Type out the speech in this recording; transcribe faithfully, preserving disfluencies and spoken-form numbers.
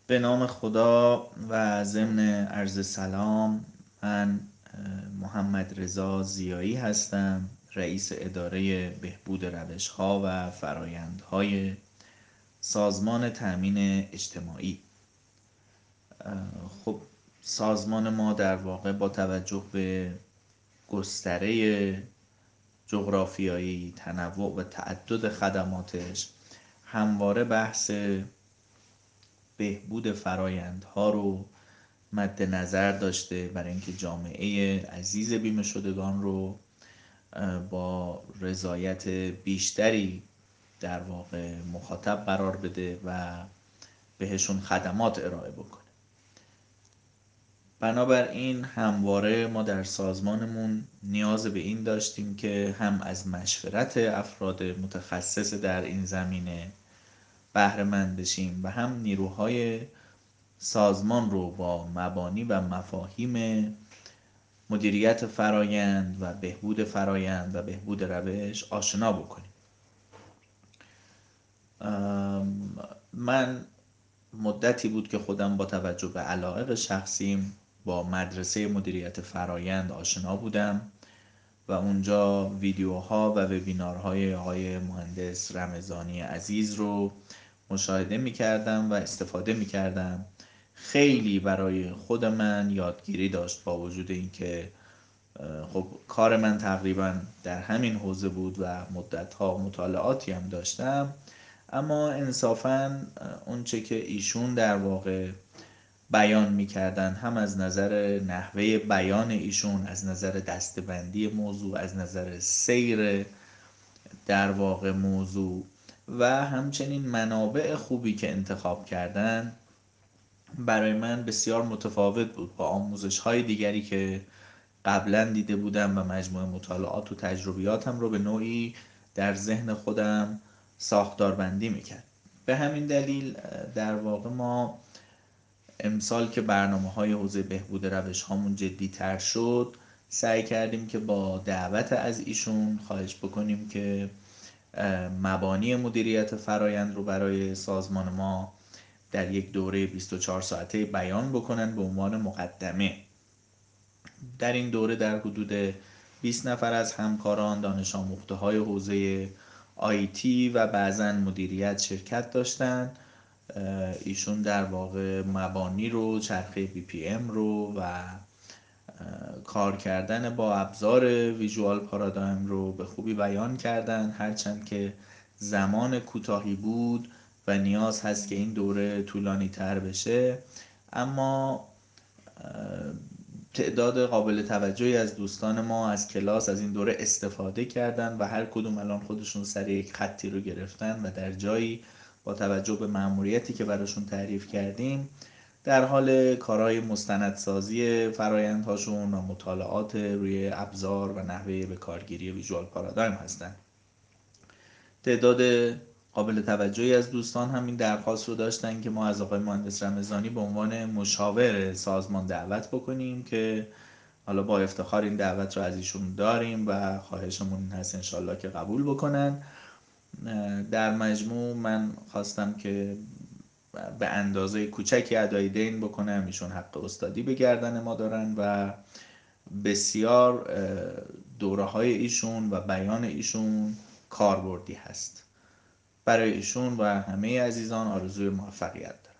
به نام خدا و ضمن عرض سلام. من محمد رضا ضیایی هستم، رئیس اداره بهبود روش‌ها و فرآیندهای سازمان تأمین اجتماعی. خب سازمان ما در واقع با توجه به گستره جغرافیایی، تنوع و تعدد خدماتش همواره بحث بهبود فرآیندها رو مد نظر داشته، برای اینکه جامعه عزیز بیمه شدگان رو با رضایت بیشتری در واقع مخاطب قرار بده و بهشون خدمات ارائه بکنه. بنابراین همواره ما در سازمانمون نیاز به این داشتیم که هم از مشورت افراد متخصص در این زمینه بهره مند بشیم و هم نیروهای سازمان رو با مبانی و مفاهیم مدیریت فرایند و بهبود فرایند و بهبود روش آشنا بکنیم. من مدتی بود که خودم با توجه به علایق شخصیم با مدرسه مدیریت فرایند آشنا بودم و اونجا ویدیوها و وبینارهای آقای مهندس رمضانی عزیز رو مشاهده می کردم و استفاده می کردم. خیلی برای خود من یادگیری داشت، با وجود اینکه خب کار من تقریبا در همین حوزه بود و مدتها مطالعاتی هم داشتم، اما انصافاً اون چه که ایشون در واقع بیان میکردن، هم از نظر نحوه بیان ایشون، از نظر دسته‌بندی موضوع، از نظر سیر در واقع موضوع و همچنین منابع خوبی که انتخاب کردن، برای من بسیار متفاوت بود با آموزش های دیگری که قبلا دیده بودم و مجموعه مطالعات و تجربیاتم رو به نوعی در ذهن خودم ساختاربندی میکرد. به همین دلیل در واقع ما امسال که برنامه های حوزه بهبود روش هامون جدی تر شد، سعی کردیم که با دعوت از ایشون خواهش بکنیم که مبانی مدیریت فرایند رو برای سازمان ما در یک دوره بیست و چهار ساعته بیان بکنن به عنوان مقدمه. در این دوره در حدود بیست نفر از همکاران، دانش آموخته های حوزه آیتی و بعضاً مدیریت شرکت داشتند. ایشون در واقع مبانی رو، چرخه بی پی ام رو و کار کردن با ابزار ویژوال پارادایم رو به خوبی بیان کردن، هرچند که زمان کوتاهی بود و نیاز هست که این دوره طولانی تر بشه، اما تعداد قابل توجهی از دوستان ما از کلاس از این دوره استفاده کردن و هر کدوم الان خودشون سر یک خطی رو گرفتن و در جایی با توجه به مأموریتی که براشون تعریف کردیم در حال کارهای مستندسازی فرایندهاشون و مطالعات روی ابزار و نحوه به کارگیری ویژوال پارادایم هستن. تعداد قابل توجهی از دوستان هم این درخواست رو داشتن که ما از آقای مهندس رمضانی به عنوان مشاور سازمان دعوت بکنیم که حالا با افتخار این دعوت رو از ایشون داریم و خواهشمون هست انشالله که قبول بکنن. در مجموع من خواستم که به اندازه کوچکی ادای دین بکنم، ایشون حق استادی به گردن ما دارن و بسیار دوره های ایشون و بیان ایشون کاربردی هست. برای ایشون و همه عزیزان آرزوی موفقیت دارم.